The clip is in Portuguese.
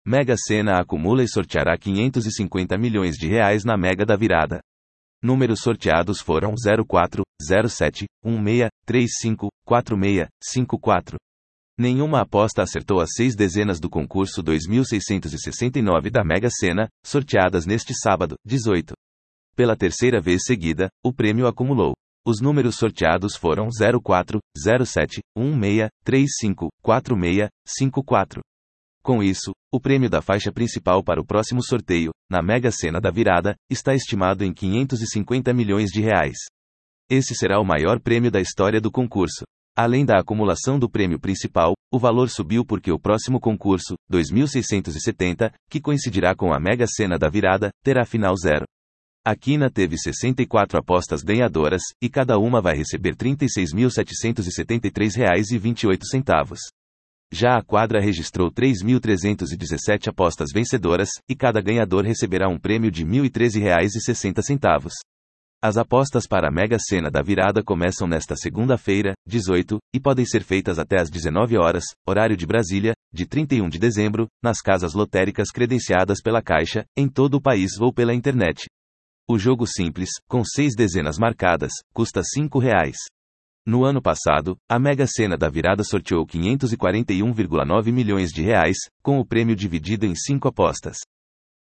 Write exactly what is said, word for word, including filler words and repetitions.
Mega Sena acumula e sorteará quinhentos e cinquenta milhões de reais na Mega da Virada. Números sorteados foram zero quatro, zero sete, um seis, três cinco, quatro seis, cinco quatro. Nenhuma aposta acertou as seis dezenas do concurso dois mil seiscentos e sessenta e nove da Mega Sena, sorteadas neste sábado, dezoito. Pela terceira vez seguida, o prêmio acumulou. Os números sorteados foram zero quatro, zero sete, um seis, três cinco, quatro seis, cinco quatro. Com isso, o prêmio da faixa principal para o próximo sorteio, na Mega Sena da Virada, está estimado em quinhentos e cinquenta milhões de reais. Esse será o maior prêmio da história do concurso. Além da acumulação do prêmio principal, o valor subiu porque o próximo concurso, dois mil seiscentos e setenta, que coincidirá com a Mega Sena da Virada, terá final zero. A quina teve sessenta e quatro apostas ganhadoras, e cada uma vai receber trinta e seis mil setecentos e setenta e três reais e vinte e oito centavos. Já a quadra registrou três mil trezentas e dezessete apostas vencedoras, e cada ganhador receberá um prêmio de mil e treze reais e sessenta centavos. As apostas para a Mega Sena da Virada começam nesta segunda-feira, dezoito, e podem ser feitas até às dezenove horas, horário de Brasília, de trinta e um de dezembro, nas casas lotéricas credenciadas pela Caixa, em todo o país ou pela internet. O jogo simples, com seis dezenas marcadas, custa cinco reais. No ano passado, a Mega Sena da Virada sorteou quinhentos e quarenta e um vírgula nove milhões de reais, com o prêmio dividido em cinco apostas.